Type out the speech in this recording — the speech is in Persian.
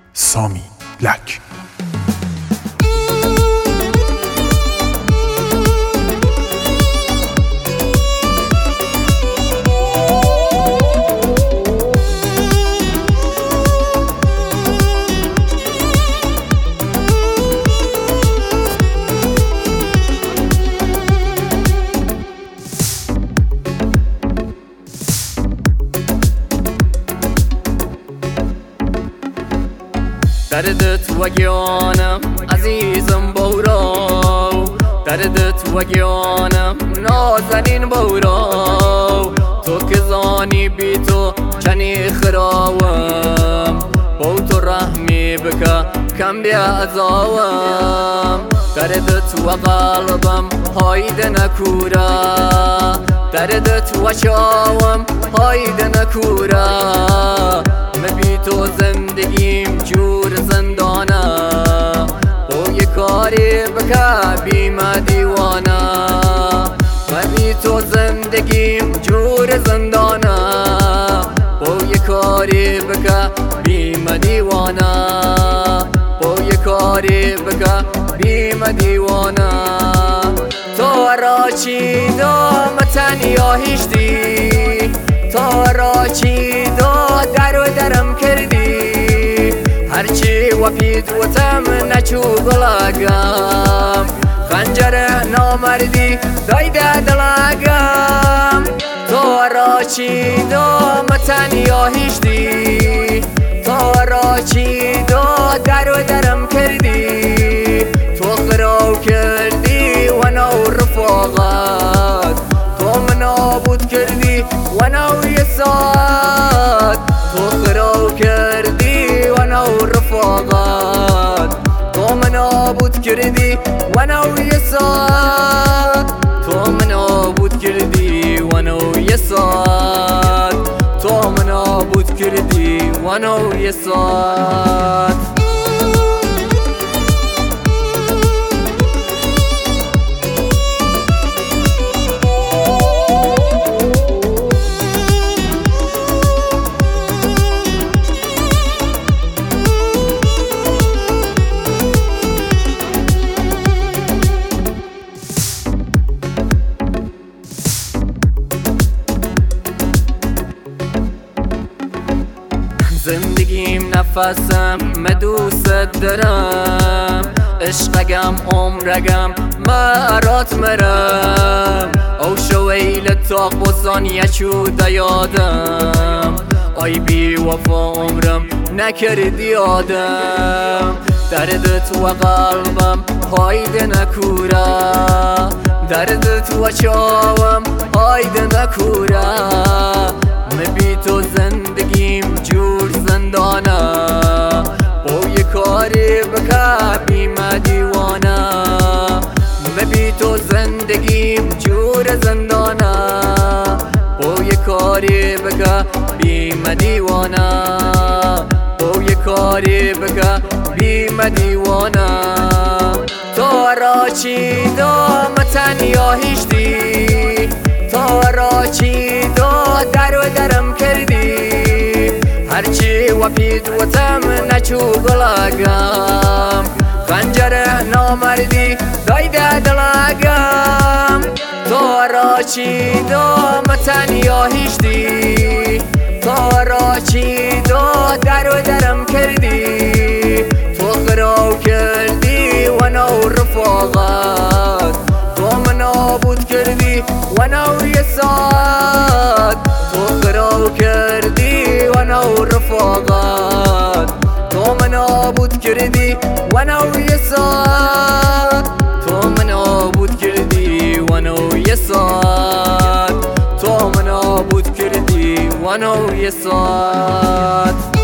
سامی لک. دردت وگیانم عزیزم بورا، دردت وگیانم نازنین بورا. تو که زانی بی تو چنی خراوم، با تو رحمی بکا کم بیا ازاوم. دردت و قلبم هاید نکورا، دردت و شاوم هاید نکورا. بی تو زندگیم جور زندانه، با یه کاری بکا بیم دیوانه. بی تو زندگیم جور زندانه، با یه کاری بکا بیم دیوانه. با یه کاری بکا بیم دیوانه. تو را چی دام تنیا هیشتی، تو را چی در و درم کردی. هرچی و پید و تم نچو بلاگم، خنجر نامردی دایده دلاگم. تو را چی دام تنیا هیشتی، تو را چی در و درم کردی. تو خراو کردی و نو رفاقت، تو منابود کردی و نو یساد. تو خراو کردی و نو رفاقت، تو منابود کردی و نو یساد. تو منابود کردی و نو یساد، تو منابود کردی و نو یساد. زندگیم نفسم مدوست دارم، عشقگم عمرگم مرات مرم. او شویل تاق بسان یچوده یادم، آی بی وفا عمرم نکردی آدم. دردت و قلبم هاید نکورا، دردت و چاوم هاید نکورا. بی تو زندگیم جور زندانه، با یه کاری بکا بیم دیوانه. بی تو زندگیم جور زندانه، با یه کاری بکا بیم دیوانه. با یه کاری بکا بیم دیوانه. تو را چی دام تنیا هیشتی، تو را چی در و درم کردی. هرچی و پید و تم نچو بلاگم، خنجر نامردی دایده دلاگم. تو را چی دام تنیا هیشتی، تو را چی در و درم کردی. تو خراو کردی و نو رفاقت، تو منابود کردی و نو یساد. تو خراو کردی و نو رفاقت، تو منابود کردی و نو یساد. تو منابود کردی و نو یساد، تو منابود کردی و نو یساد.